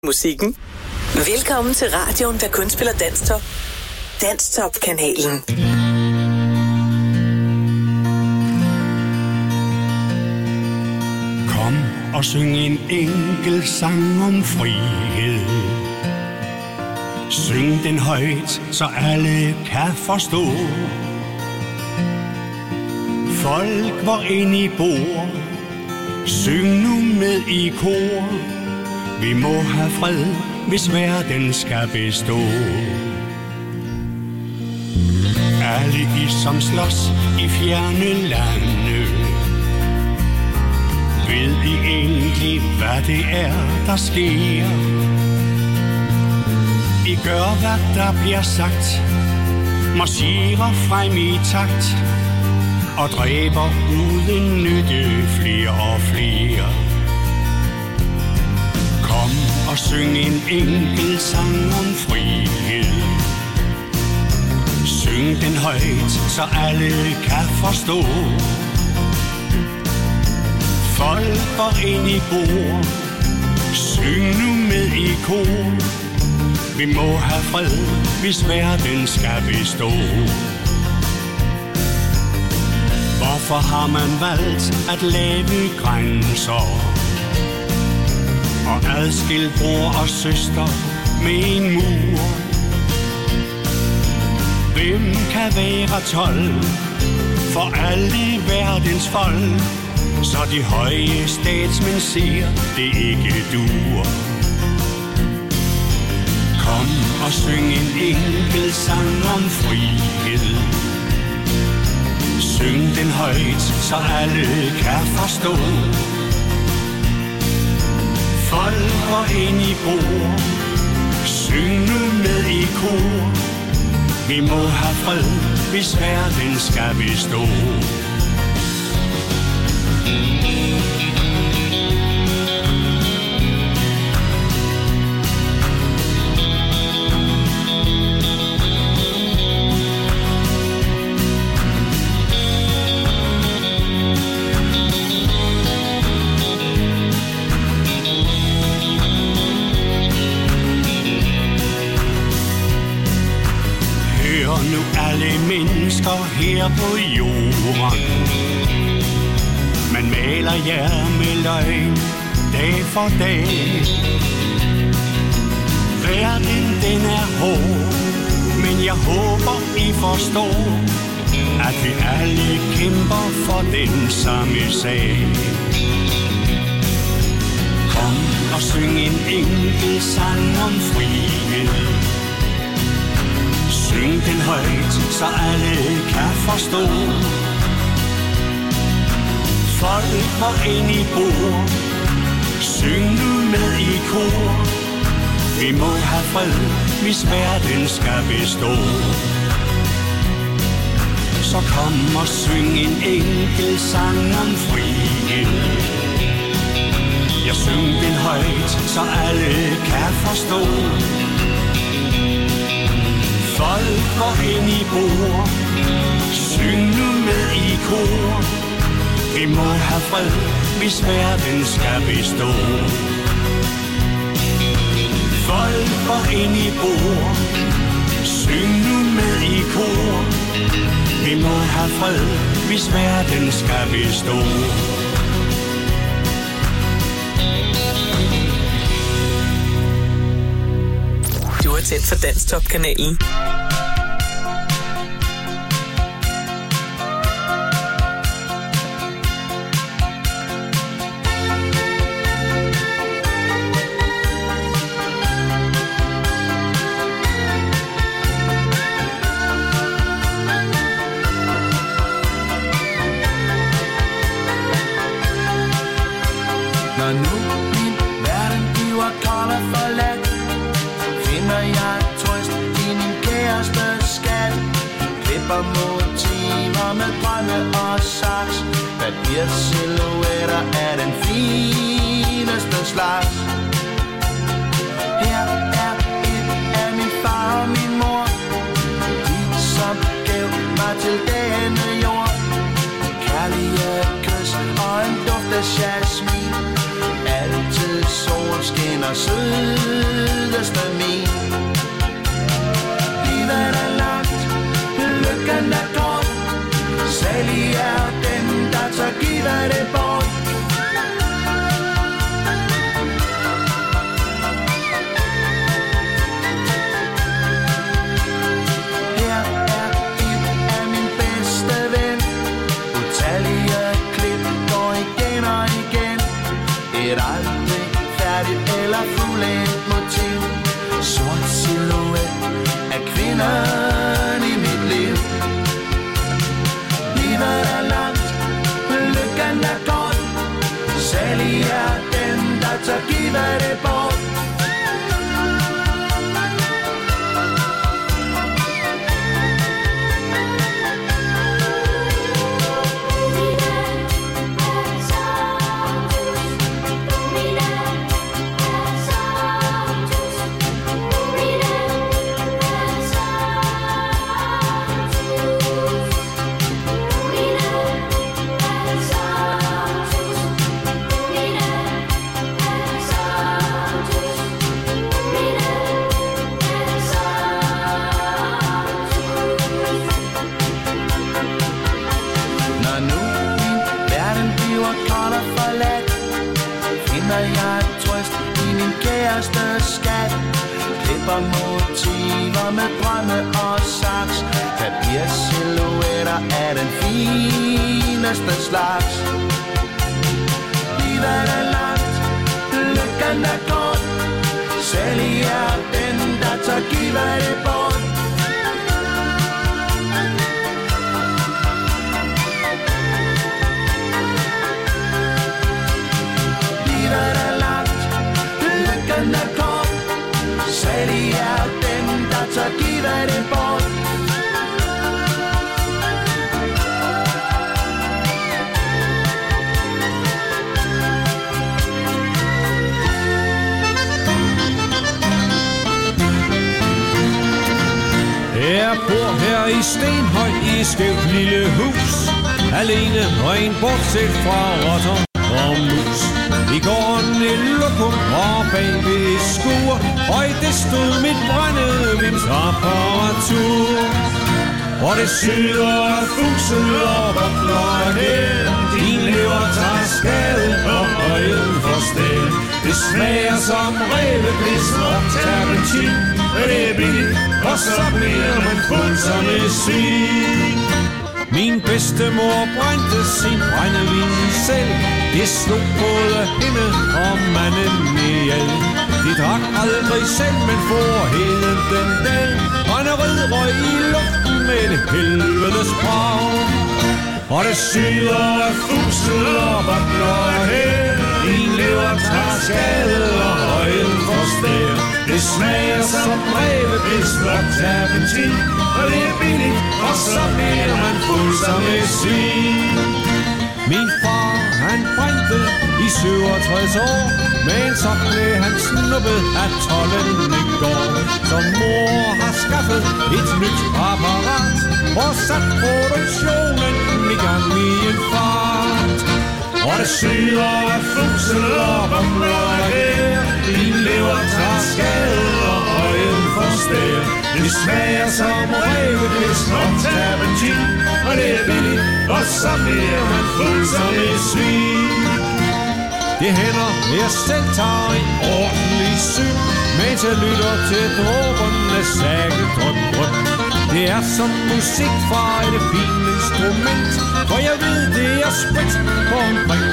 musikken. Velkommen til radioen, der kun spiller Danstop. Danstop-kanalen. Kom og syng en enkelt sang om frihed. Syng den højt, så alle kan forstå. Folk, hvor end I bor, syng nu med i kor. Vi må have fred, hvis verden skal bestå. Alle I, som slås i fjerne lande, ved I egentlig, hvad det er, der sker? I gør, hvad der bliver sagt, marcherer frem i takt, og dræber uden nytte flere og flere. Kom og syng en enkelt sang om frihed. Syng den højt, så alle kan forstå. Folk, hvor end I bor, syng nu med i kor. Vi må have fred, hvis verden skal bestå. Hvorfor har man valgt at lave grænser og adskil bror og søster med en mur? Hvem kan være 12 for alle verdens folk, så de høje statsmænd siger, det ikke duer? Kom og syng en enkelt sang om frihed. Syng den højt, så alle kan forstå. Folk, hvor end I bor, syng nu med i kor. Vi må have fred, hvis verden skal bestå. Her på jorden, man maler jer med løgn dag for dag. Verden den er hård, men jeg håber I forstår, at vi alle kæmper for den samme sag. Kom og syng en enkelt sang om frihed. Syng den højt, så alle kan forstå. Folk, hvor end I bor, syng nu med i kor. Vi må have fred, hvis verden skal bestå. Så kom og syng en enkelt sang om frihed. Jeg syng den højt, så alle kan forstå. Folk, hvor end I bor, syng nu med i kor. Vi må have fred, hvis verden skal bestå. Folk, hvor end I bor, syng nu med i kor. Vi må have fred, hvis verden skal bestå. Du er tæt for Danstop-kanalen. Når nu min verden bliver kold og forladt, finder jeg trøst i min kærestes skat. Klipper motiver med drømme og saks, papirsilhuetter er den fineste slags. Her er et af min far og min mor, de som gav mig til denne jord. Kærlige kys og en duft af jasmin, altid solskin og sød komplet motiv. Sort silhuet af kvinderne i mit liv. Livet er langt, lykken er kort. Særlig er den, der tør give det bort. Motiver med drømme og saks. Papirsilhuetter er den fineste slags. Livet er langt, lykken er kort. Særlig er den, der tør give det bort. Livet er langt, lykken er kort. Særlig er den, der tør give det bort. Jeg bor her i Stenhøj i et skævt lille hus. Alene ren bortset fra rotter og mus. I gården et lokum og bagved et skur. Og i det stod mit brændevindsapparatur. Og det syder og fuser og bobler her. Din lever tager skade og øjen forstæl. Det smager som rævepis og terpentin. Det er billigt, og så bliver man fuld som et svin. Min bedstemor brændte sin brændevin selv. Det slog både hende og manden ihjel. De drak aldrig selv, men for hele den dag. Brænderiet røg i luften med et helvedes brag. Og det syder af fusel og bobler her. Din lever tager skade og øjen forstær. Det smager som rævepis og terpentin. Og det er billigt, og så bliver man fuld som et svin. Min far, han brændte i 67 år. Men så blev han snuppet af tolden i går. Så mor har skaffet et nyt apparat og sat produktionen i gang i en fart. Og det syder af fusel og bobler her. Din lever tager skade og øjen forstær. Det smager som rævepis og terpentin. Og det er billigt, og så bliver man fuld som et svin. Det hænder, jeg selv tager en ordentlig syg, mens jeg lytter til dråberne sække drøm. Det er som musik fra et fint instrument, for jeg ved, det er sprit på omkring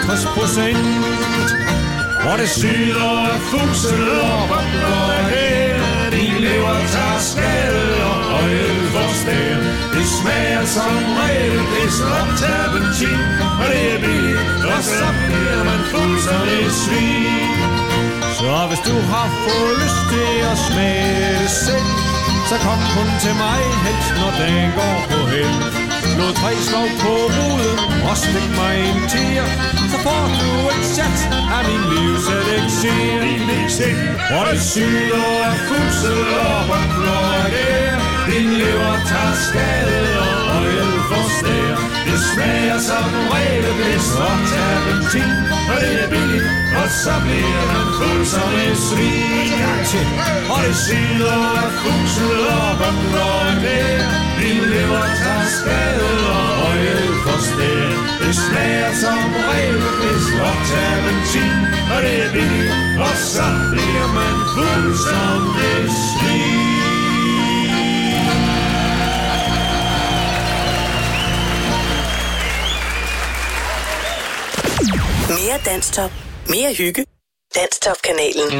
60%. Og det syder af fusel og bobler her. Din lever tager skade og øjen forstær. Det smager som rævepis og terpentin. Og det er billigt, og så bliver man fuld som et svin. Så hvis du har fået lyst til at smage det selv, så kom kun til mig helst, når dagen går på held. Slå 3 slag på ruden og stik mig en tier, så får du et chat af min livselixir. Og det syder af fusel og bobler her. Din lever tager skade og øjen forstær. Det smager som rævepis og terpentin. Og det er billigt, og så bliver man fuld som et svin. Og det syder af fusel og bobler her. Din lever tager skade og øjen forstær. Det smager som rævepis og terpentin. Og det er billigt, og så bliver man fuld som et svin. Mere Danstop. Mere hygge. Danstop-kanalen.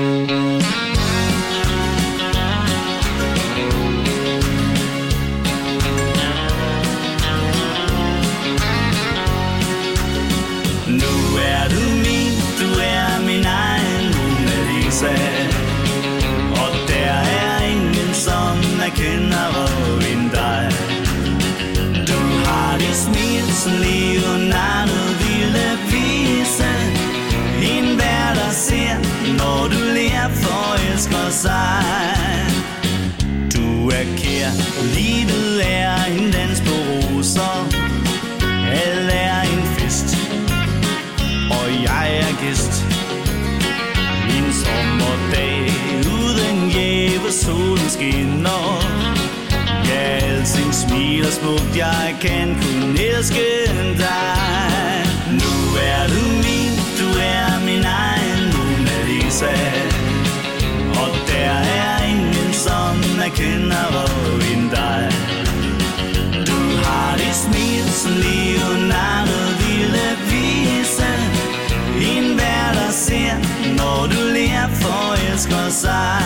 Nu er du min, du er min egen Mona Lisa. Og der er ingen som jeg kender end dig. Du har det smil som Leonardo ville vise. En hver der ser, når du ler, forelsker sig. Du er kær, livet er en dans på roser. Alt er en fest, og jeg er gæst. En sommerdag uden jæve, solen skinner. Ja, alting smiler smukt, jeg kan kun elske dig. Nu er du min, du er min egen Mona Lisa. Og der er ingen som jeg kender end dig. Du har det smil som Leonardo ville vise. En hver der ser, når du ler, forelsker sig.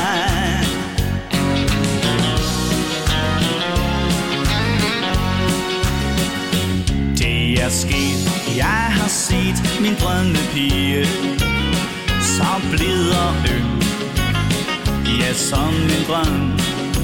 Det er sket, jeg har set min drømmepige, så blid og øm, ja som en drøm.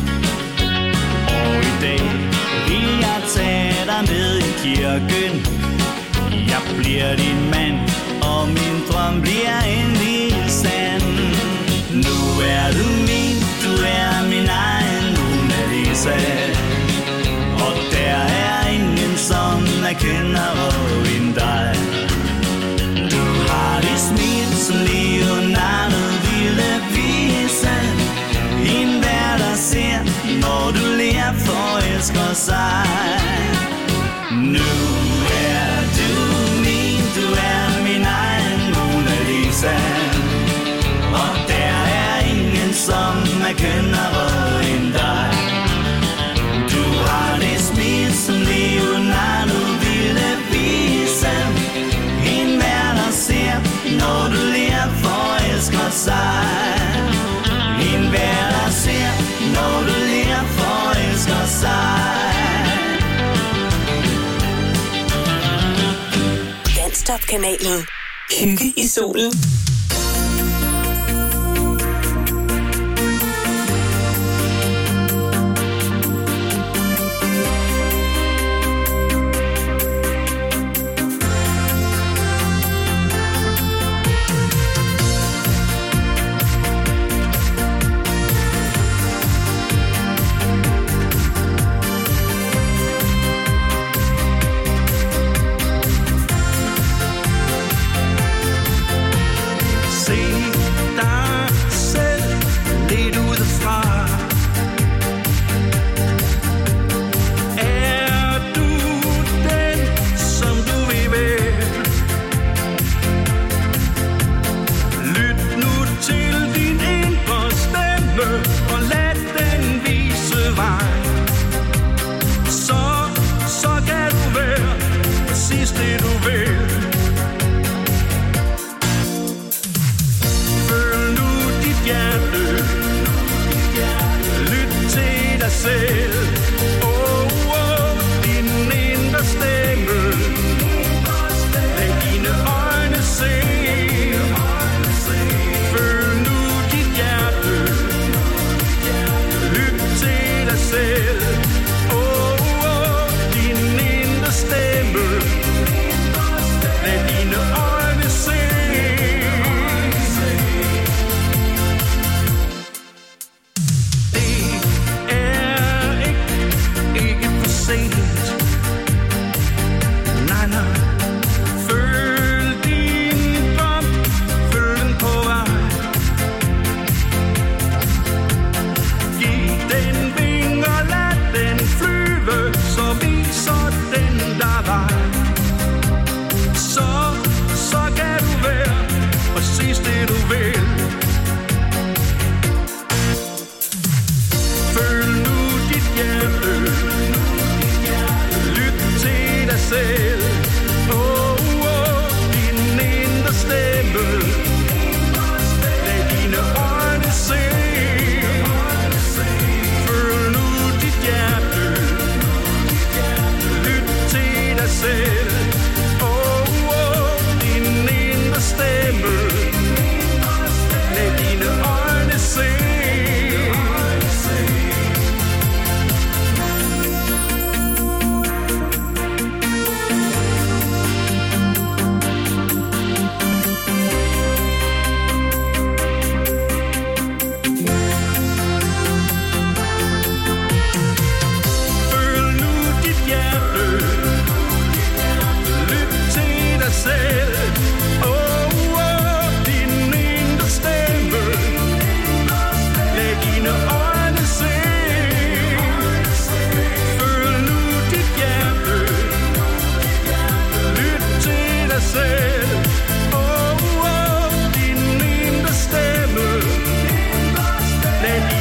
Og i dag vil jeg tage dig med i kirken. Jeg bliver din mand, og min drøm bliver endelig sand. Nu er du min, du er min egen Mona Lisa. Og der er ingen som jeg kender end dig. Du har det smil som Leonardo ville vise. En hver der ser, når du ler, forelsker sig. Nu er du min, du er min egen Mona Lisa. Og der er ingen som jeg kender end dig. Du har det smil som Leonardo ville vise. En hver der ser, når du ler, forelsker sig. En hver der ser, når du ler, forelsker sig. Danstop-kanalen. Hygge i solen.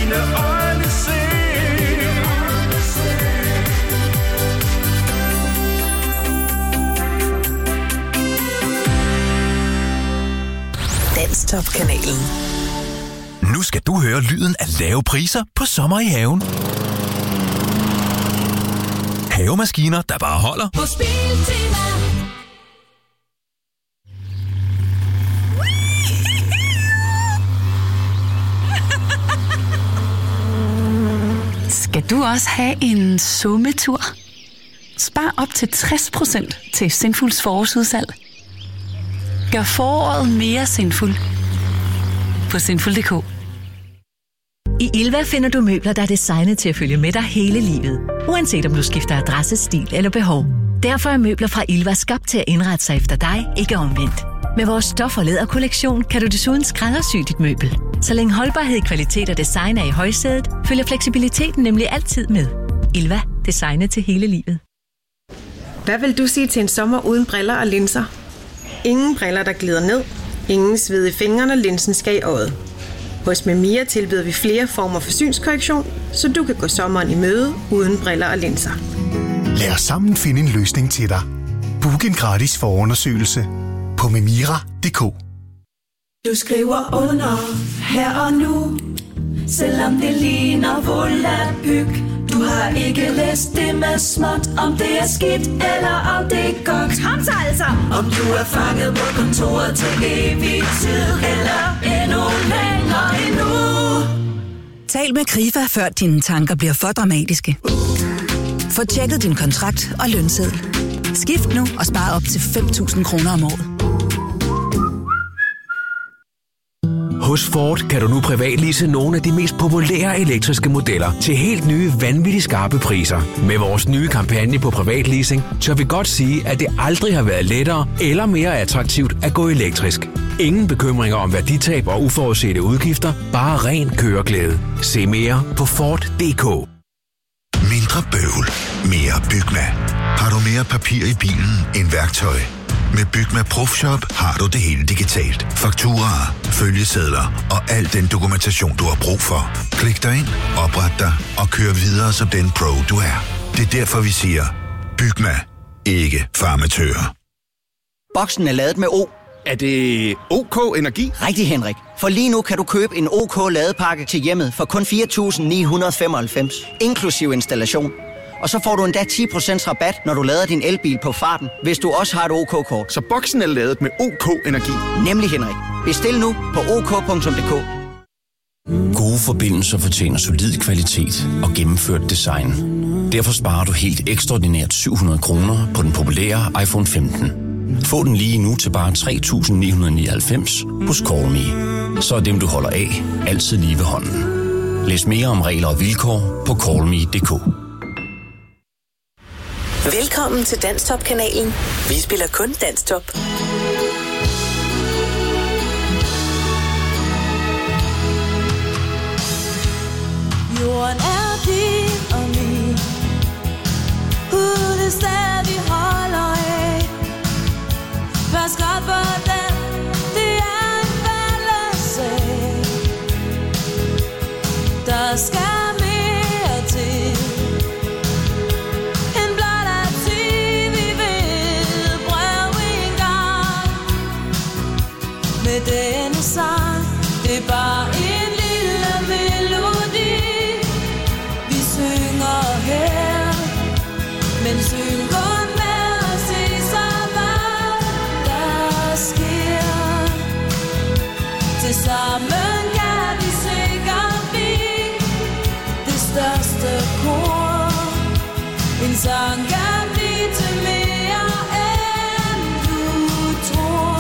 dine øjne ser. Danstop-kanalen. Nu skal du høre lyden af lave priser på sommer i haven. Havemaskiner, der bare holder. På Biltema. Skal du også have en sommetur? Spar op til 60% til Sinfuls forårsudsalg. Gør foråret mere sinfuld på sinful.dk. I Ilva finder du møbler, der er designet til at følge med dig hele livet. Uanset om du skifter adresse, stil eller behov. Derfor er møbler fra Ilva skabt til at indrette sig efter dig, ikke omvendt. Med vores stof- og læderkollektion kan du desuden skræddersy dit møbel. Så længe holdbarhed, kvalitet og design er i højsædet, følger fleksibiliteten nemlig altid med. Ilva. Designet til hele livet. Hvad vil du sige til en sommer uden briller og linser? Ingen briller, der glider ned. Ingen sved i fingrene, og linsen skal i øjet. Hos Memia tilbyder vi flere former for synskorrektion, så du kan gå sommeren i møde uden briller og linser. Lad os sammen finde en løsning til dig. Book en gratis forundersøgelse på memira.dk. Du skriver under her og nu, selvom det ligner volapyk. Du har ikke læst det med småt, om det er skidt eller om det er godt. Kom så altså! Om du er fanget på kontoret til evig tid, eller endnu længere endnu. Tal med Krifa, før dine tanker bliver for dramatiske. Få tjekket din kontrakt og lønseddel. Skift nu og spar op til 5.000 kroner om året. Hos Ford kan du nu privatlease nogle af de mest populære elektriske modeller til helt nye, vanvittigt skarpe priser. Med vores nye kampagne på privatleasing, tør vi godt sige, at det aldrig har været lettere eller mere attraktivt at gå elektrisk. Ingen bekymringer om værditab og uforudsete udgifter, bare ren køreglæde. Se mere på Ford.dk. Mindre bøvl, mere Bygma. Har du mere papir i bilen end værktøj? Med Bygma ProFshop har du det hele digitalt. Fakturaer, følgesedler og al den dokumentation, du har brug for. Klik dig ind, opret dig og kør videre som den pro, du er. Det er derfor, vi siger, Bygma, ikke farmatører. Boksen er ladet med O. Er det OK Energi? Rigtig, Henrik. For lige nu kan du købe en OK ladepakke til hjemmet for kun 4.995, inklusiv installation. Og så får du endda 10% rabat, når du lader din elbil på farten, hvis du også har et OK-kort. Så boksen er ladet med OK Energi? Nemlig, Henrik. Bestil nu på ok.dk. Gode forbindelser fortjener solid kvalitet og gennemført design. Derfor sparer du helt ekstraordinært 700 kroner på den populære iPhone 15. Få den lige nu til bare 3.999 hos CallMe. Så er dem, du holder af, altid lige ved hånden. Læs mere om regler og vilkår på callme.dk. Velkommen til Danstop-kanalen. Vi spiller kun Danstop. Jorden er din og min. Uden sted vi holder af. Pas godt på den, det er en fællessag. Der skal mere til. Denne sang, det er bare en lille melodi. Vi synger her, men syng kun med at se så hvad der sker. Tilsammen kan vi sikkert blive det største kor. En sang kan blive til mere end du tror.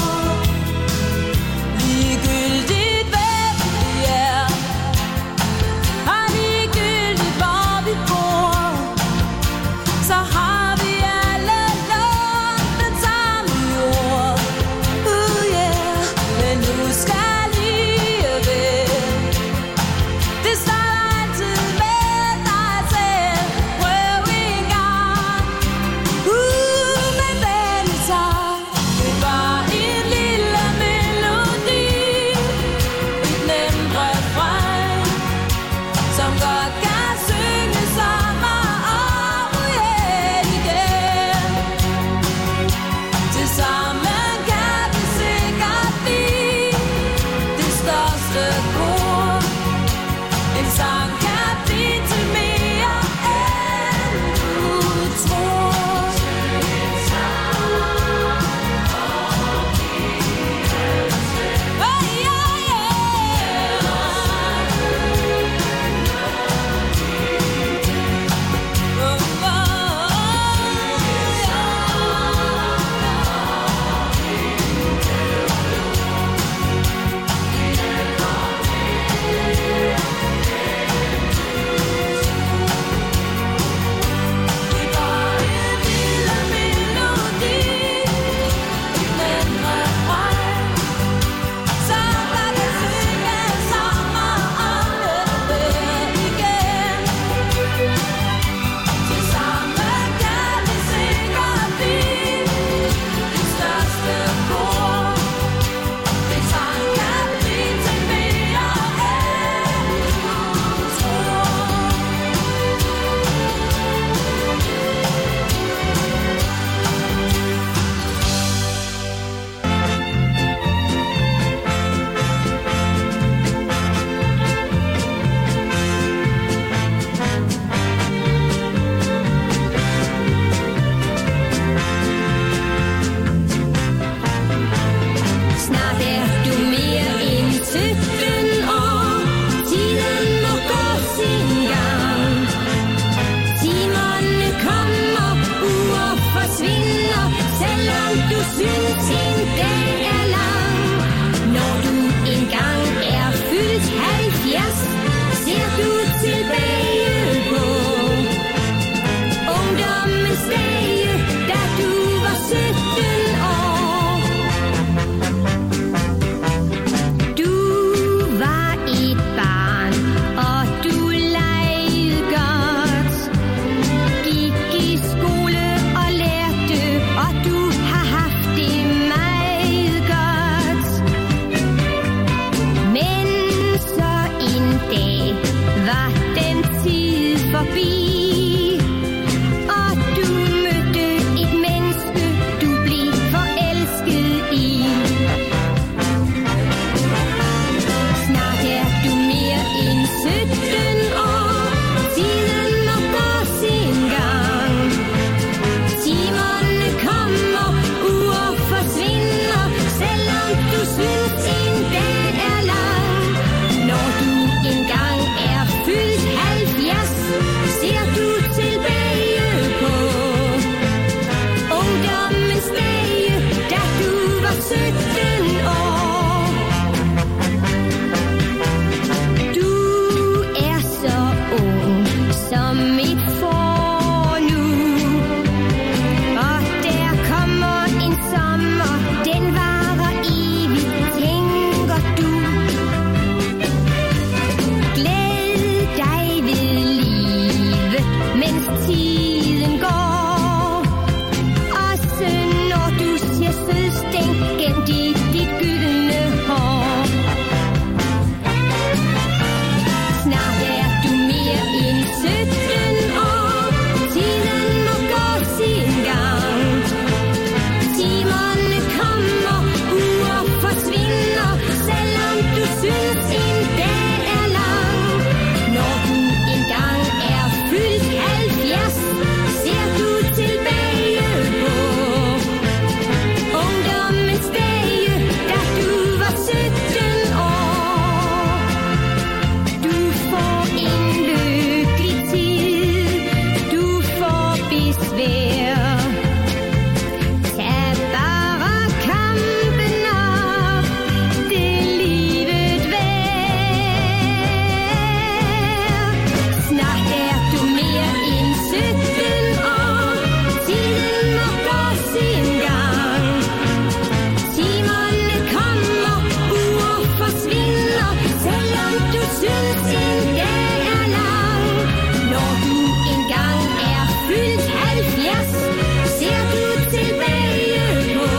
var den tid forbi. Og du mødte et menneske, du blev forelsket i. Snart er du mere end 17 år. Tiden må gå sin gang. Timerne kommer, uger forsvinder, selvom du synes en dag er lang. Når du engang er fyldt 70, ser du tilbage på ungdommens dage, da du var 17 år. Du er så ung som et får nu, og der kommer en sommer, den varer evigt, tænker du. Glæd dig ved livet, mens tiden går. Også når du ser sødstænk gemt i dit gyldne hår. Snart er du mere end 17 år. Tiden må gå sin gang. Timerne kommer, uger forsvinder, selvom du synes en dag er lang. Når du engang er fyldt 70, ser du tilbage på ungdommens dage, da du var 17 år. Du får en lykkelig tid, du får besvær. Tag bare kampen op, det er livet værd. Snart er du mere end 17 år. Tiden må gå sin gang. Timerne kommer, uger forsvinder, selvom du synes en dag er lang. Når du engang er fyldt 70, ser du tilbage på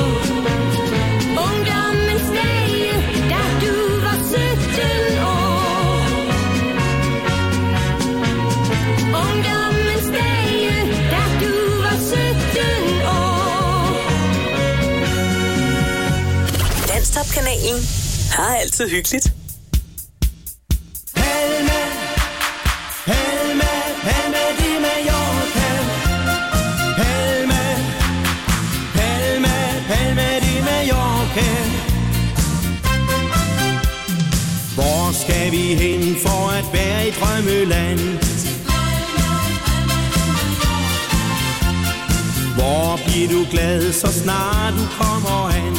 ungdommens dage, da du var 17 år. Ungdommens dage, da du var 17 år. Danstop-kanalen har altid hyggeligt. Palma de Mallorca. Palma de Mallorca. Hvor skal vi hen for at være i drømmeland? Hvor bliver du glad, så snart du kommer hen?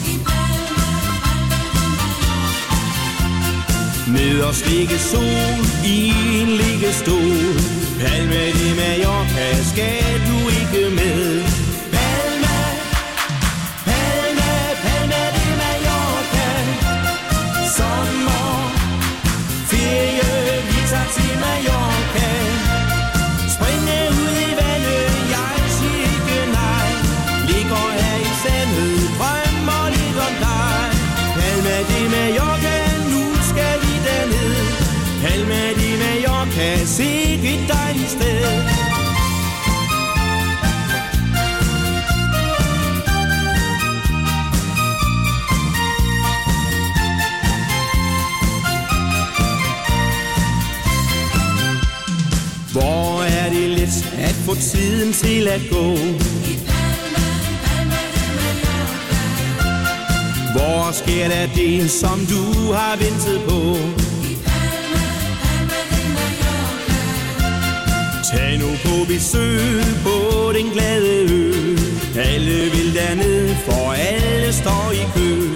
Ned og slikke sol i en liggestol. Palma de Mallorca, skal du ikke med? Palma de Mallorca. Sommer, ferie, vi tager til Mallorca. Springe ud i vandet, jeg siger ikke nej. Ligger her i sandet, drømmer lidt om dig. Palma de Mallorca, nu skal vi derned. Palma de Mallorca, se et dejligt sted. Hvor er det let at få tiden til at gå? Hvor sker der det, som du har ventet på? Tag nu på besøg på den glade ø. Alle vil derned, for alle står i kø.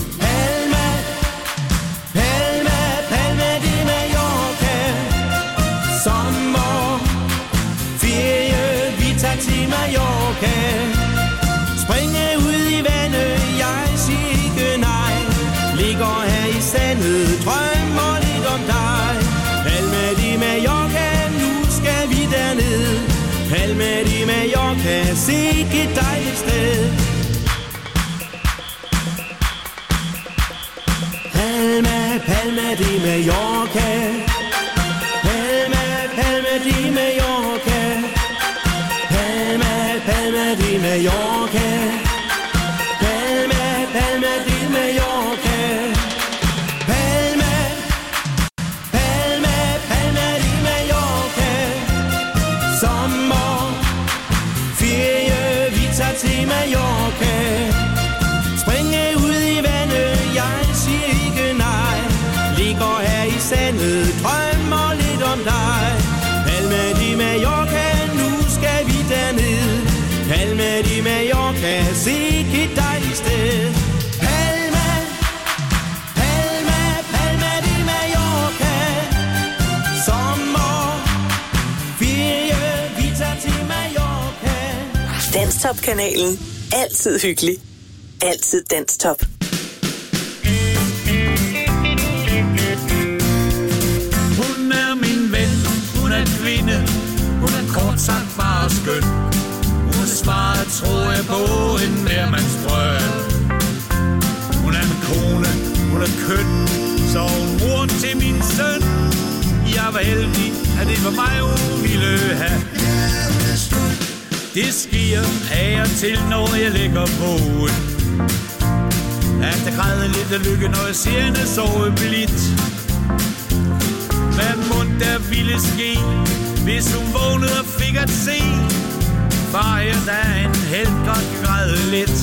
Palma de Mallorca. Sommer, ferie, vi tager til Mallorca. Springe ud i vandet, jeg siger ikke nej. Ligger her i sandet, drømmer lidt om dig. Palma de Mallorca, nu skal vi derned. Palma de Mallorca, se et dejligt sted. Palma de Mallorca. Mallorca. Palma, Palma de Mallorca. Palma, Palma, Palma de Mallorca. Sommer, ferie, vi tager til Mallorca. Springe ud i vandet, jeg siger ikke nej. Ligger her i sandet, drømmer lidt om dig. Palma de Mallorca, nu skal vi derned. Palma de Mallorca, sikke et dejligt sted. Palma, Palma, Palma de Mallorca. Sommer, ferie, vi tager til Mallorca. Danstop-kanalen. Altid hyggelig. Altid Danstop. Hun er min ven, hun er kvinde. Hun er kort sagt bare skøn. Hun er svaret, tror jeg på, en nærmandsdrøm. Hun er min kone, hun er køn. Så hun mor til min søn. Jeg var heldig, at det var mig, hun ville have. Det sker af og til, når jeg ligger vågen. At der græder lidt af lykke, når jeg ser hende sove blidt. Hvad mund der ville ske, hvis hun vågnede og fik at se fejre dagen helt godt græde lidt.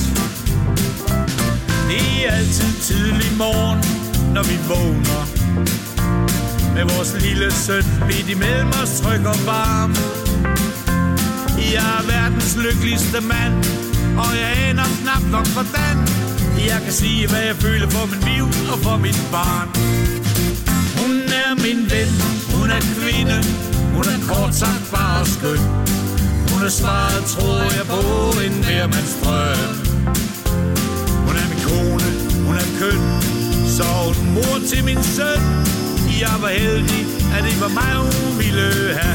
Det er altid tidlig morgen, når vi vågner. Med vores lille søn midt imellem os trykker varm. Jeg er verdens lykkeligste mand, og jeg aner knap nok hvordan. Jeg kan sige, hvad jeg føler for min liv og for mit barn. Hun er min ven, hun er kvinde. Hun er kort sagt bare skøn. Hun er svaret, tror jeg på, en nærmandsdrøm. Hun er min kone, hun er køn. Så hun mor til min søn. Jeg var heldig, at det var mig, hun ville have.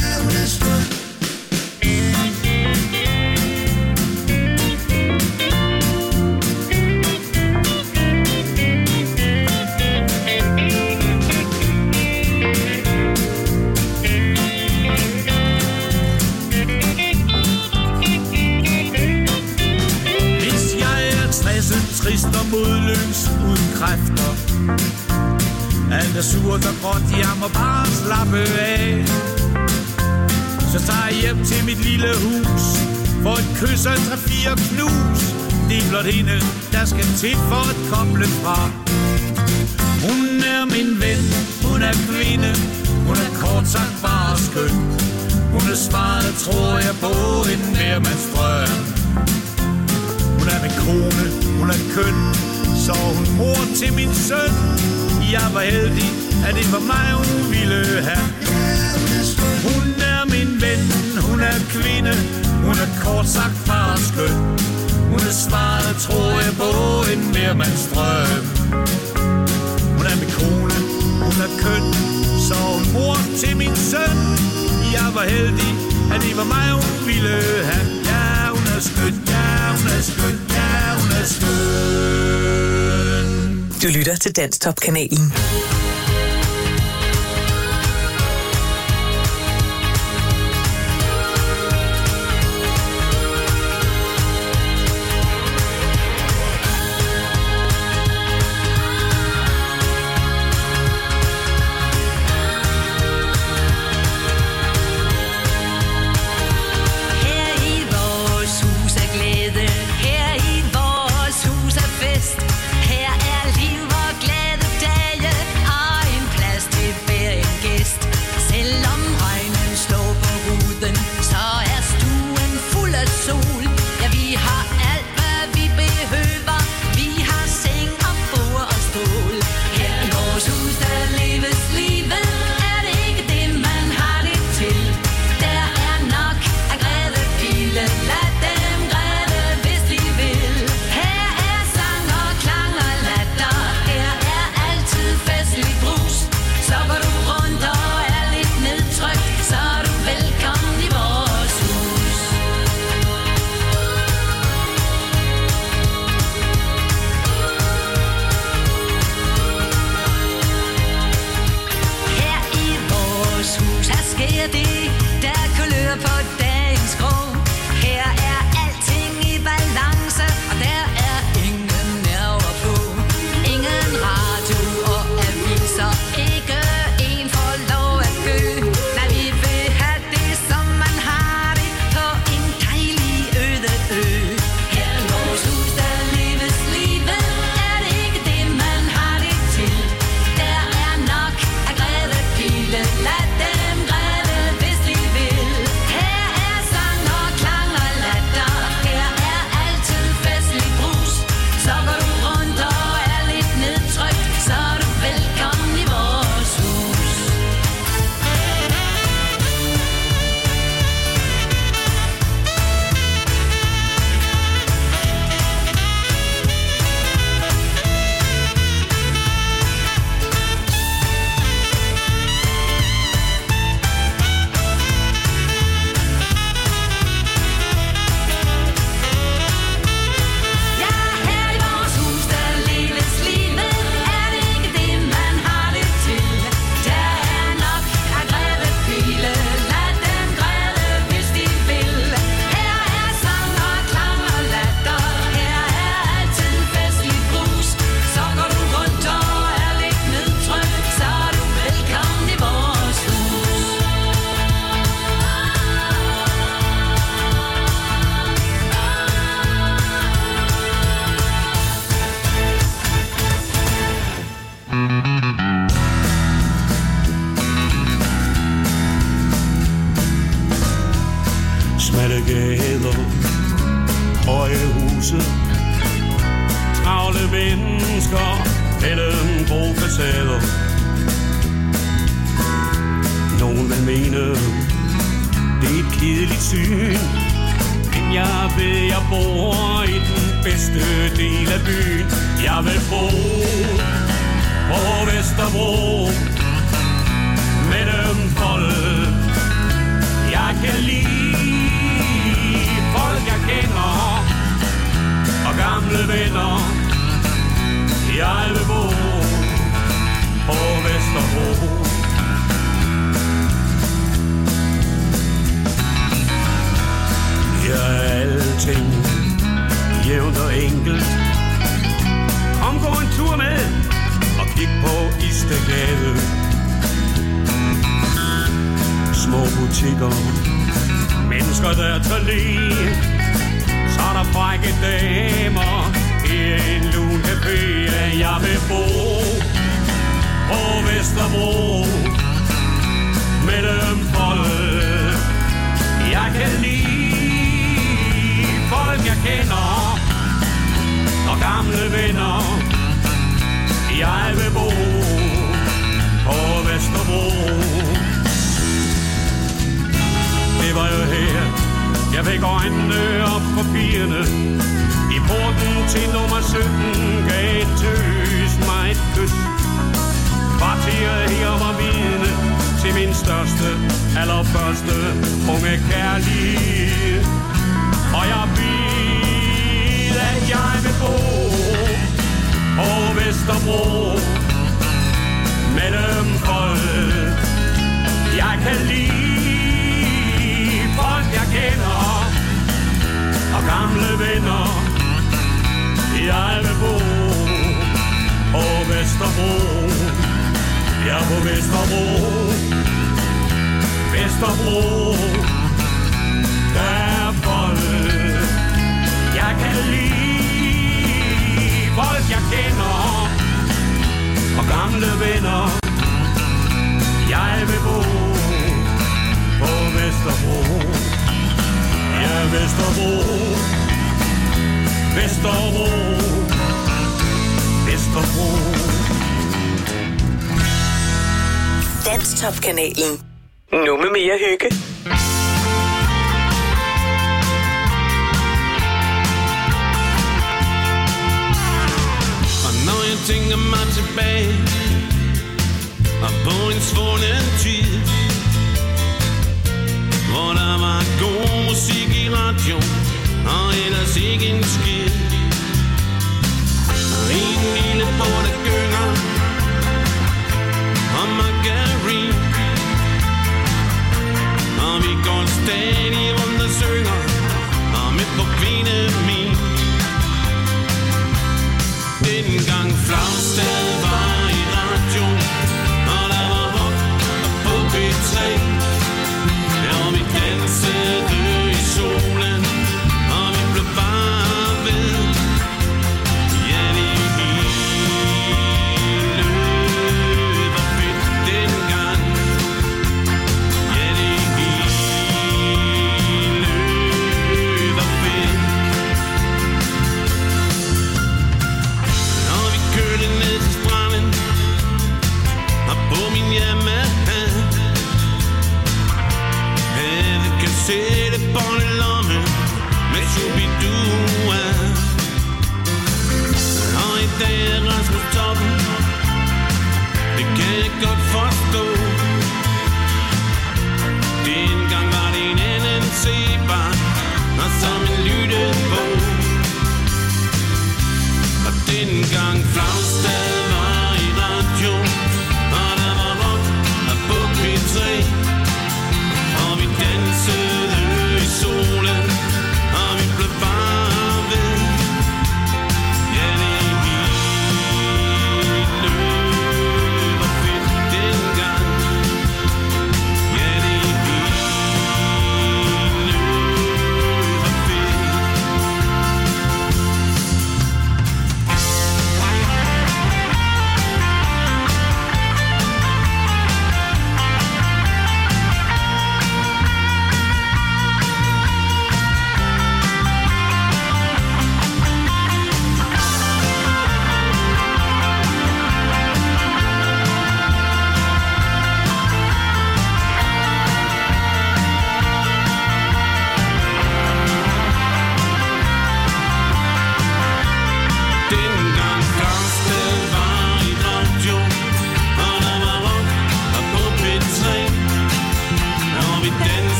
Trist og modløs, uden kræfter. Alt er surt og gråt, jeg må bare slappe af. Så tager jeg hjem til mit lille hus, for et kys og 3-4 knus. Det er blot hende, der skal til for at koble fra. Hun er min ven, hun er kvinde. Hun er kort sagt bare skøn. Hun er svaret, tror jeg på, en nærmandsdrøm. Hun er min kone, hun er køn. Så hun mor til min søn. Jeg var heldig, at det var mig, hun ville have. Hun er min ven, hun er kvinde. Hun er kort sagt bare skøn. Hun er svaret, tror jeg på, en nærmandsdrøm. Hun er min kone, hun er køn. Så hun mor til min søn. Jeg var heldig, at det var mig, hun ville have. Ja, hun er skøn, ja, hun er skøn, ja, hun er skøn. Du lytter til Danstop-kanalen. Her er liv og glade dage, og gader, høje huse, travle mennesker mellem brofacader. Nogen vil mene, det er et kedeligt syn, men jeg ved, jeg bor i den bedste del af byen. Jeg vil bo på Vesterbro mellem folk, jeg kan lide, folk jeg kender og gamle venner. Jeg vil bo på Vesterbro. Her er alting jævnt og enkelt. Kom, gå en tur med og kig på Istedgade. Små butikker, mennesker der tager lige. Så er der frække damer i en lun café. Jeg vil bo på Vesterbro mellem folk, jeg kan lide, folk jeg kender og gamle venner. Jeg vil bo på Vesterbro. Det var jo her, jeg fik øjnene op for pigerne. I porten til nummer 17 gav en tøs mig et kys. Kvarteret her var vidne til min største, allerførste unge kærlighed. Og jeg ved, at jeg vil bo på Vesterbro mellem folk, jeg kan lide, folk jeg kender og gamle venner. Jeg vil bo på Vesterbro. Jeg er på Vesterbro. Vesterbro. Der er folk, jeg kan lide, folk jeg kender og gamle venner. Jeg vil bo på Vesterbro. Ja, Vesterbro. Vesterbro, Vesterbro. Danstop-kanalen. Nu med mere hygge. Og når jeg tænker mig tilbage og på en svunden tid, hvor der var god musik i radio og ellers ikke en skid. I en lille båd, der gynger og margarin, og vi går stadig rundt og synger og med på kvinden min. Dengang Flagstad var i radio, og der var hop og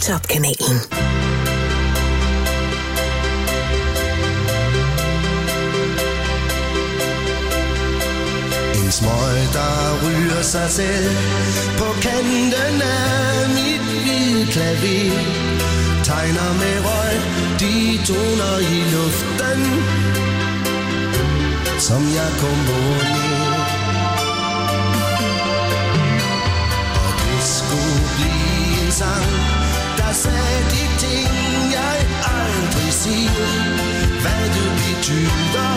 Danstop-kanalen. En smøg, der ryger sig selv på kanten af mit hvide klaver, tegner med røg de toner i luften, som jeg komponerer. Og det skulle blive en sang, der sagde de ting, jeg aldrig siger, hvad du betyder,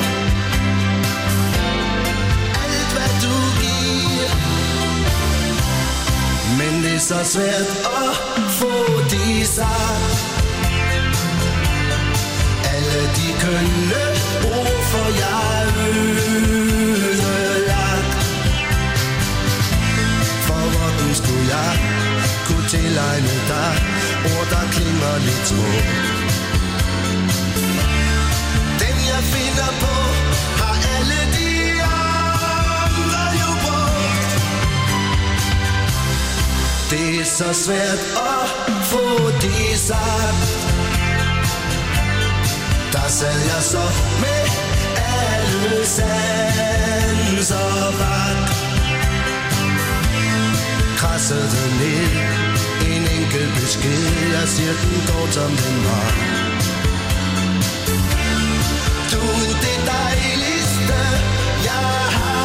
alt hvad du giver. Men det er så svært at få det sagt, alle de kønne ord, for jeg ødelagt. For hvordan skulle jeg kunne tilegne dig ord, der klinger lidt små? Dem jeg finder på, har alle de andre jo brugt. Det er så svært at få det sagt. Der sad jeg så med alle sanser vagt, krassede ned en enkelt besked, jeg siger den går som den var. Du er det dejligste, jeg har.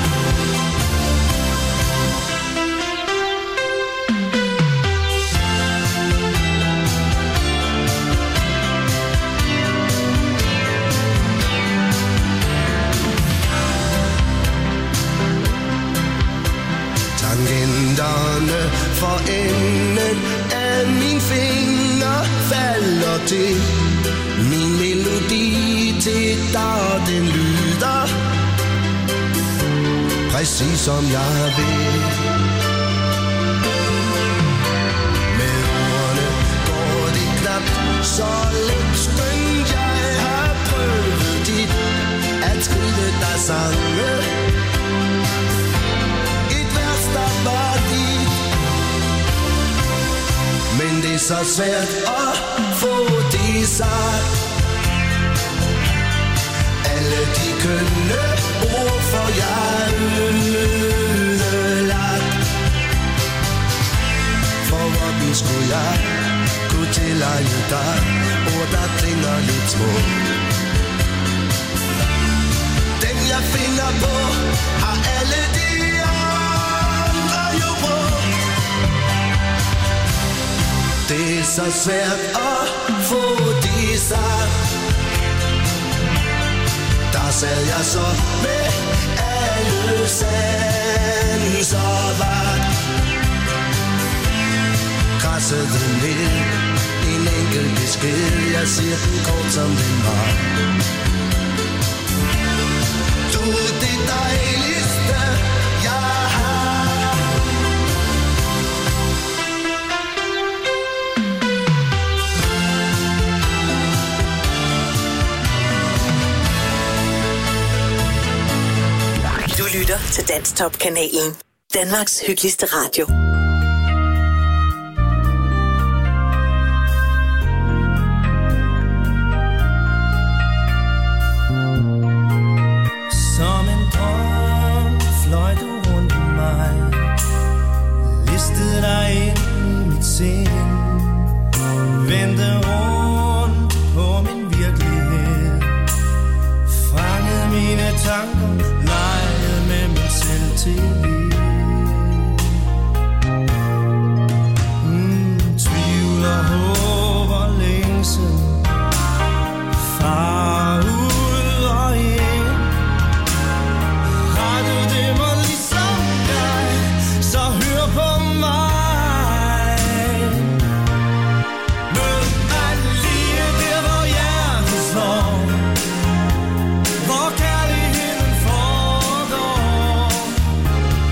Tangenterne for enden af min finger falder til min melodi til dig, den lyder præcis som jeg vil. Med ordene går det knap så let, skønt jeg har prøvet dit at skrive dig sange. Men det er så svært at få det sagt, alle de kønne ord, for jeg ødelagt. For hvordan skulle jeg kunne tilegne dig ord, der klinger lidt små? Dem jeg finder på, har alle de andre jo brugt. Det er så svært at få det sagt. Der sad jeg så med alle sanser vagt, krassede ned en enkelt besked, jeg siger den kort som den var. Du er det dejligste, jeg har. Du lytter til Danstop-kanalen. Danmarks hyggeligste radio. Som en drøm fløj du rundt mig, listede dig ind i mit sind, vendte rundt på min virkelighed, fangede mine tanker, legede med min selvtillid. Tvivl og håb og længsel, far ud og ind. Har du det mig ligesom dig, så hør på mig. Mød mig lige der, hvor hjertet slår, hvor kærligheden foregår.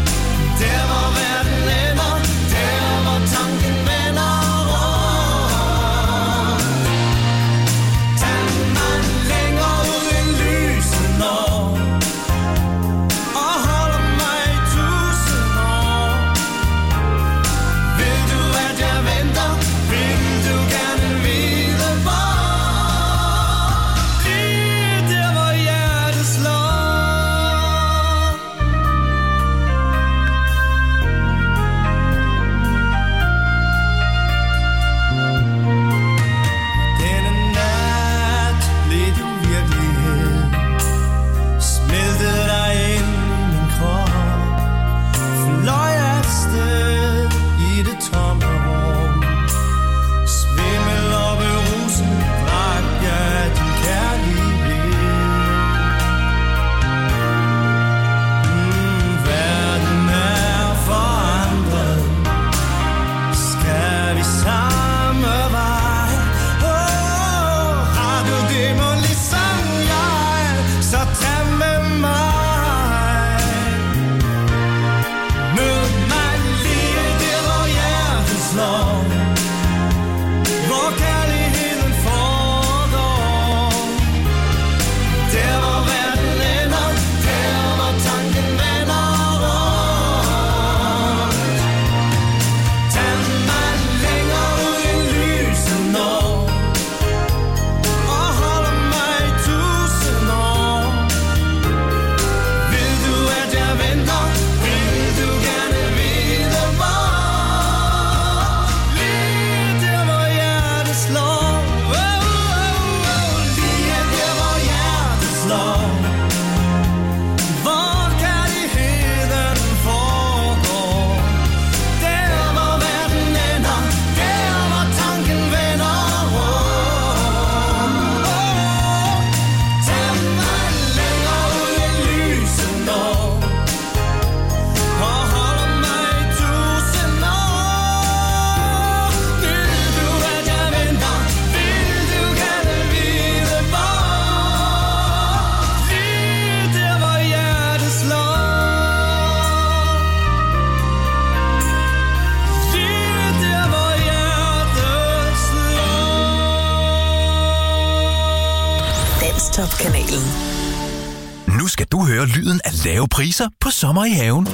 Dansktop-kanalen. Nu skal du høre lyden af lave priser på sommer i haven.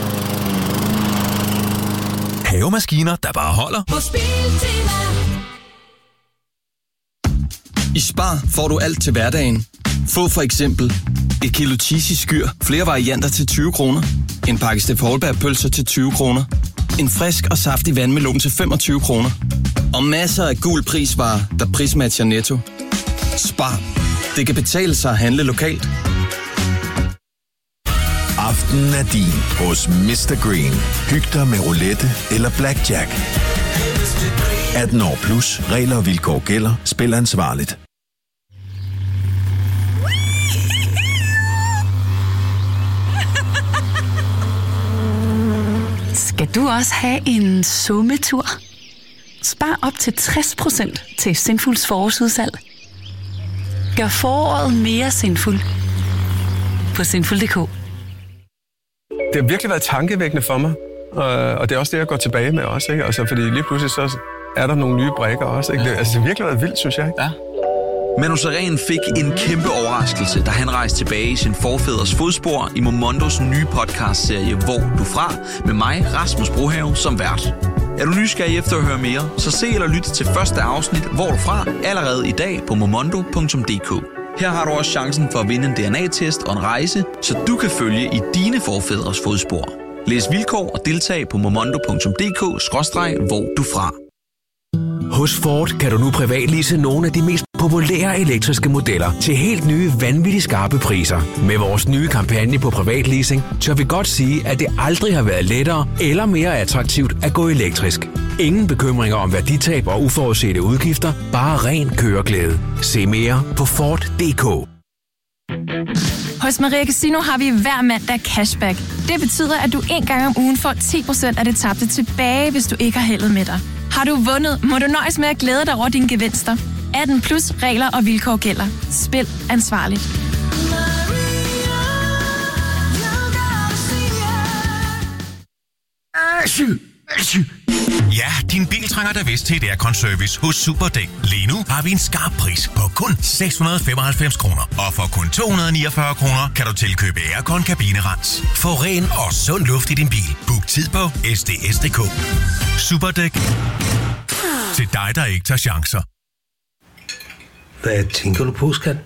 Havemaskiner, der bare holder. På Biltema. I Spar får du alt til hverdagen. Få for eksempel et kilo cheesy skyr, flere varianter til 20 kroner. En pakke Steff Holberg-pølser til 20 kroner. En frisk og saftig vandmelon til 25 kroner. Og masser af gul prisvarer, der prismatcher Netto. Spar. Det kan betale sig at handle lokalt. Aftenen er din hos Mr. Green. Hyg dig med roulette eller blackjack. 18 år plus. Regler og vilkår gælder. Spil ansvarligt. Skal du også have en sommetur? Spar op til 60% til Sinfuls forårsudsalg. Gør foråret mere sinful på sinful.dk. Det har virkelig været tankevækkende for mig, og det er også det, jeg går tilbage med også, ikke? Altså, fordi lige pludselig så er der nogle nye brikker også, ikke? Det har virkelig været vildt, synes jeg, ikke? Ja. Manu Sareen fik en kæmpe overraskelse, da han rejste tilbage i sin forfædres fodspor i Momondos nye podcastserie Hvor du fra, med mig, Rasmus Brohave, som vært. Er du nysgerrig efter at høre mere, så se eller lyt til første afsnit Hvor du fra allerede i dag på momondo.dk. Her har du også chancen for at vinde en DNA-test og en rejse, så du kan følge i dine forfædres fodspor. Læs vilkår og deltag på momondo.dk/hvor du fra. Hos Ford kan du nu privatlease nogle af de mest populære elektriske modeller til helt nye vanvittigt skarpe priser. Med vores nye kampagne på privatleasing, tør vi godt sige, at det aldrig har været lettere eller mere attraktivt at gå elektrisk. Ingen bekymringer om værditab og uforudsete udgifter, bare ren køreglæde. Se mere på Ford.dk. Hos Maria Casino har vi hver mandag cashback. Det betyder, at du en gang om ugen får 10% af det tabte tilbage, hvis du ikke har heldet med dig. Har du vundet, må du nøjes med at glæde dig over dine gevinster. 18 plus regler og vilkår gælder. Spil ansvarligt. Ja, din bil trænger da vist til et aircon-service hos Superdæk. Lige nu har vi en skarp pris på kun 695 kroner. Og for kun 249 kroner kan du tilkøbe aircon-kabinerens. Få ren og sund luft i din bil. Book tid på sds.dk. Superdæk. Til dig, der ikke tager chancer. Hvad tænker du på, skat?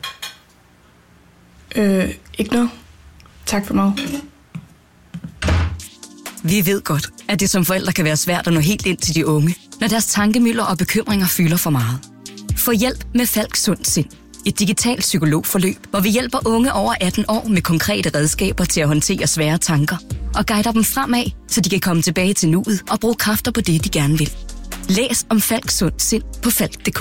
Ikke noget. Tak for mig. Vi ved godt, at det som forældre kan være svært at nå helt ind til de unge, når deres tankemylder og bekymringer fylder for meget. Få hjælp med Falk Sund Sind. Et digitalt psykologforløb, hvor vi hjælper unge over 18 år med konkrete redskaber til at håndtere svære tanker og guider dem fremad, så de kan komme tilbage til nuet og bruge kræfter på det, de gerne vil. Læs om Falk Sund Sind på Falk.dk.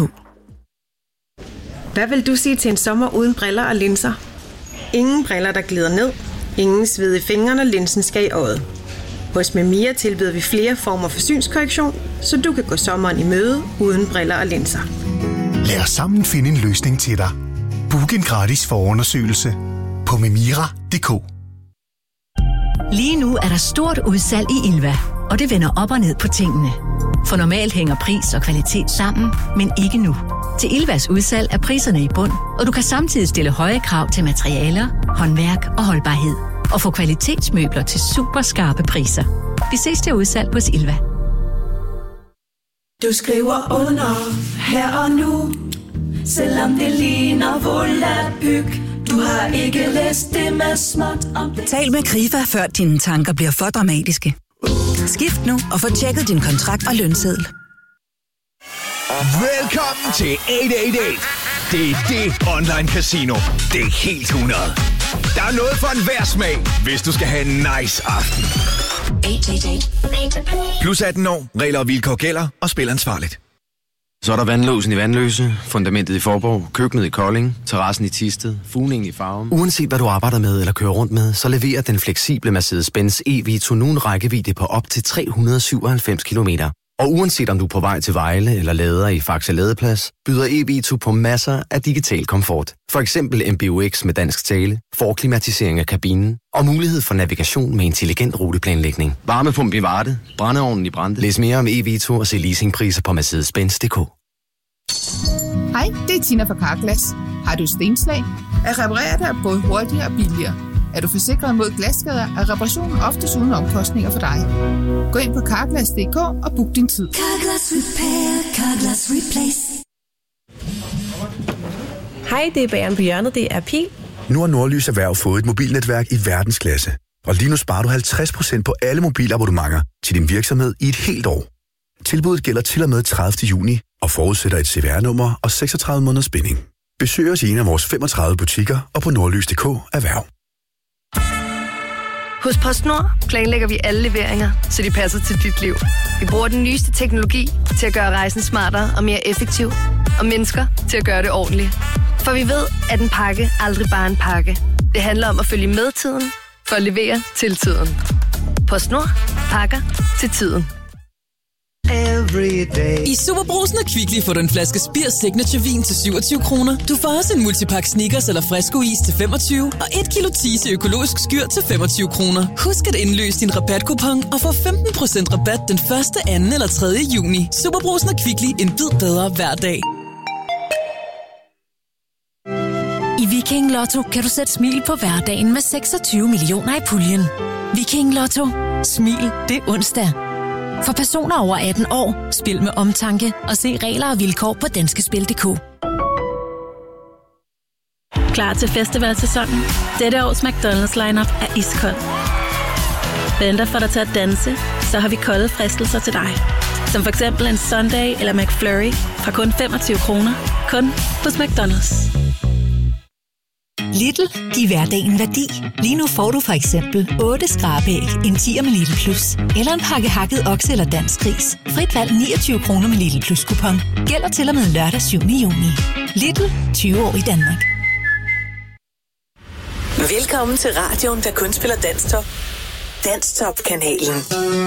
Hvad vil du sige til en sommer uden briller og linser? Ingen briller, der glider ned. Ingen sved i fingrene, og linsen skal i øjet. Hos Memia tilbyder vi flere former for synskorrektion, så du kan gå sommeren i møde uden briller og linser. Lad os sammen finde en løsning til dig. Book en gratis forundersøgelse på memira.dk. Lige nu er der stort udsalg i Ilva, og det vender op og ned på tingene. For normalt hænger pris og kvalitet sammen, men ikke nu. Til Ilvas udsalg er priserne i bund, og du kan samtidig stille høje krav til materialer, håndværk og holdbarhed. Og få kvalitetsmøbler til super skarpe priser. Vi ses til udsalg hos Ilva. Du skriver under her og nu, selvom det ligner volapyk. Du har ikke læst det med småt om det. Tal med Krifa, før dine tanker bliver for dramatiske. Skift nu og få tjekket din kontrakt og lønseddel. Velkommen til 888. Det er det online casino. Det er helt 100. Der er noget for enhver smag, hvis du skal have en nice aften. 888. Plus 18 år, regler og vilkår gælder, og spil ansvarligt. Så er der vandlåsen i Vandløse, fundamentet i Forborg, køkkenet i Kolding, terrassen i Thisted, fugningen i Farum. Uanset hvad du arbejder med eller kører rundt med, så leverer den fleksible Mercedes-Benz e-Vito nu en rækkevidde på op til 397 kilometer. Og uanset om du er på vej til Vejle eller lader i Faxe Ladeplads, byder e-Vito på masser af digital komfort. For eksempel MBUX med dansk tale, forklimatisering af kabinen og mulighed for navigation med intelligent ruteplanlægning. Varmepumpe i Varde, brændeovnen i Brande. Læs mere om e-Vito og se leasingpriser på Mercedes-Benz.dk. Hej, det er Tina fra Carglass. Har du stenslag? At reparere det er både hurtigere og billigere. Er du forsikret mod glasskader, er reparationen oftest uden omkostninger for dig. Gå ind på Carglass.dk og book din tid. Carglass Repair, Carglass Replace. Hej, det er Bageren på hjørnet, det er Pil. Nu har Nordlys Erhverv fået et mobilnetværk i verdensklasse. Og lige nu sparer du 50% på alle mobilabonnementer til din virksomhed i et helt år. Tilbuddet gælder til og med 30. juni og forudsætter et CVR-nummer og 36 måneders binding. Besøg os i en af vores 35 butikker og på nordlys.dk Erhverv. Hos PostNord planlægger vi alle leveringer, så de passer til dit liv. Vi bruger den nyeste teknologi til at gøre rejsen smartere og mere effektiv, og mennesker til at gøre det ordentligt. For vi ved, at en pakke aldrig bare er en pakke. Det handler om at følge med tiden, for at levere til tiden. PostNord. Pakker til tiden. I Superbrugsen og Kvickly får du en flaske Spir Signature Vin til 27 kroner. Du får også en multipakke Snickers eller Fresco-is til 25, og 1 kilo Tise økologisk skyr til 25 kroner. Husk at indløse din rabatkupon og få 15% rabat den 1., 2. eller 3. juni. Superbrugsen og Kvickly, en bid bedre hver dag. I Viking Lotto kan du sætte smil på hverdagen med 26 millioner i puljen. Viking Lotto. Smil det onsdag. For personer over 18 år, spil med omtanke og se regler og vilkår på danskespil.dk. Klar til festivalsæsonen? Dette års McDonald's lineup er iskold. Venter for dig til at danse, så har vi kolde fristelser til dig. Som for eksempel en Sunday eller McFlurry fra kun 25 kroner. Kun hos McDonald's. Lidl. Giv hverdagen værdi. Lige nu får du for eksempel 8 skrabæg, en 10'er med Lidl Plus, eller en pakke hakket okse eller dansk gris. Frit valg 29 kroner med Lidl Plus kupon. Gælder til og med lørdag 7. juni. Lidl. 20 år i Danmark. Velkommen til radioen, der kun spiller Danstop. Danstop-kanalen.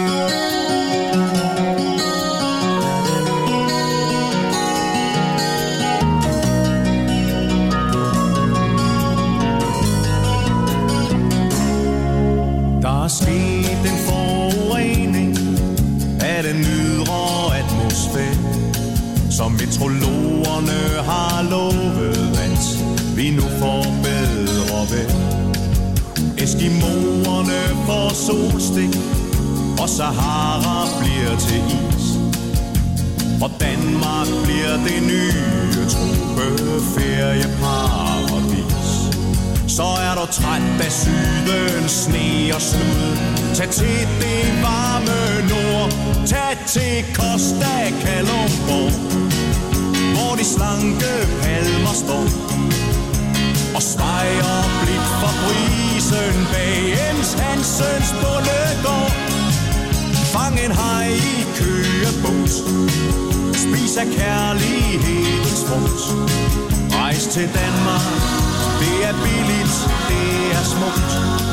Der er sket en forurening af den ydre atmosfære, som meteorologerne har lovet, at vi nu får bedre vejr. Eskimoerne får solstik, og Sahara bliver til is. Og Danmark bliver det nye tropeferieparadis. Så er du træt af sydens sne og slud, tag til det varme nord, tag til Costa Kalundborg, hvor de slanke palmer står og svejer blidt for brisen bag Ems Hansens bondegård. Fang en haj i køgebås, spis af kærlighedens frugt. Rejs til Danmark, det er billigt, det er smukt.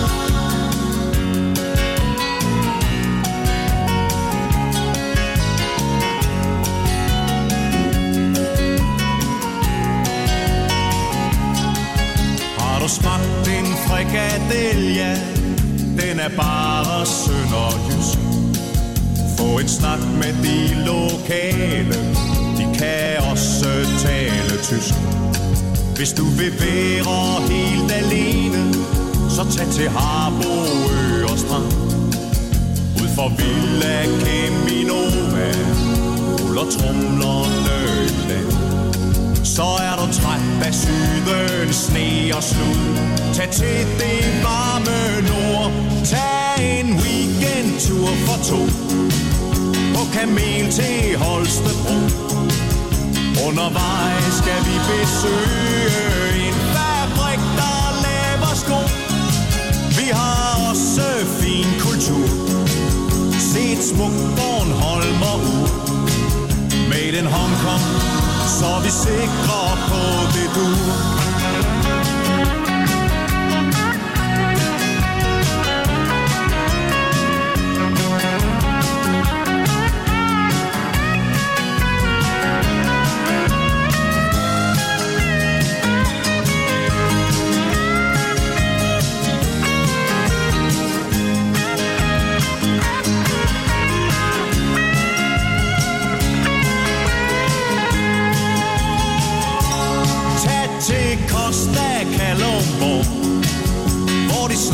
Har du smagt en frikadelle? Den er bare sønderjysk. Få en snak med de lokale, de kan også tale tysk. Hvis du vil være helt alene, så tag til Harboøre og Strand. Ud for Villa Caminova, ruller tromlerne i land. Så er du træt af sydens sne og slud, tag til det varme nord. Tag en weekendtur for to, på kamel til Holstebro. Undervejs skal vi besøge en fabrik, der laver sko. Vi har også fin kultur, set smuk Bornholmer ud. Made in Hong Kong, så vi sikrer på det du.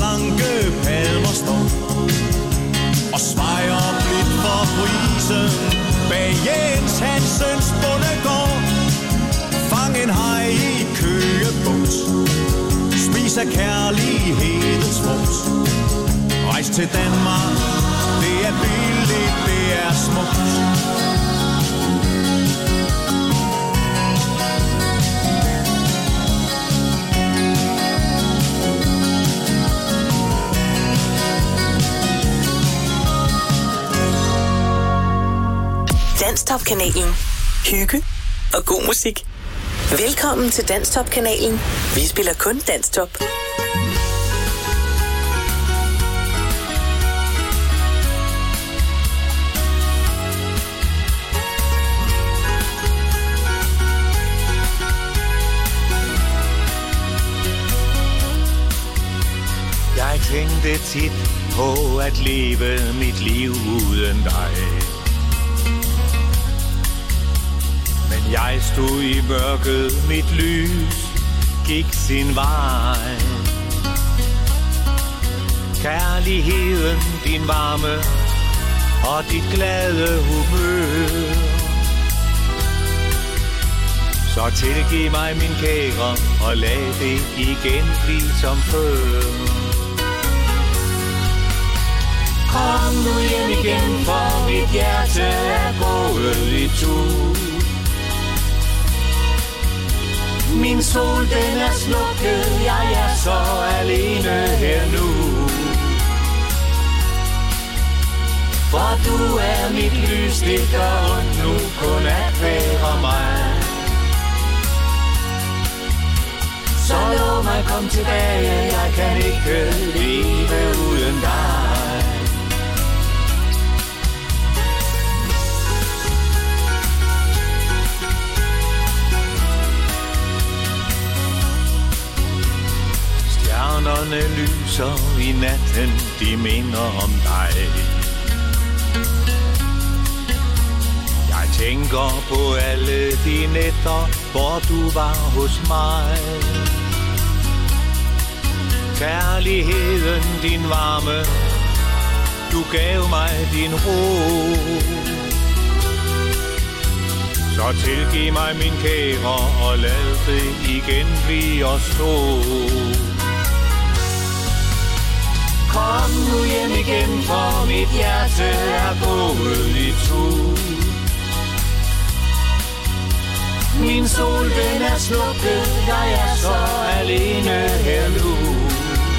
blanke palmer står og svejer blidt for brisen bag Jens Hansens bondegård. Fang en haj i Køgebugt, spis af kærlighedens frugt. Rejs til Danmark, det er billigt, det er smukt. Danstop-kanalen. Hygge og god musik. Velkommen til Danstop-kanalen. Vi spiller kun Danstop. Jeg tænkte tit på at leve mit liv uden dig. Men jeg stod i mørket, mit lys gik sin vej. Kærligheden, din varme og dit glade humør. Så tilgiv mig min kære og lad det igen blive som før. Kom nu hjem igen, for mit hjerte er gået i tur. Min sol, den er slukket, jeg er så alene her nu. For du er mit lys, det gør ondt nu kun at være mig. Så lov mig kom tilbage, jeg kan ikke leve uden dig. Stjernerne lyser i natten, de minder om dig. Jeg tænker på alle de nætter, hvor du var hos mig. Kærligheden, din varme, du gav mig din ro. Så tilgiv mig min kære, og lad det igen blive os to. Kom nu hjem igen, for mit hjerte er gået i tur. Min sol, den er slukket, jeg er så alene her nu.